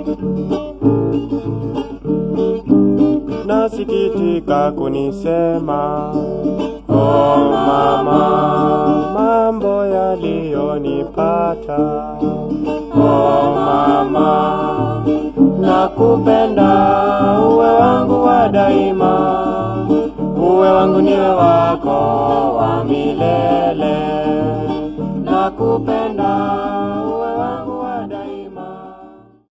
Nasikitika kunisema, oh mama, mambo yaliyonipata. Oh mama, nakupenda, uwe wangu wa daima, uwe wangu niwe wako wa milele. Nakupenda.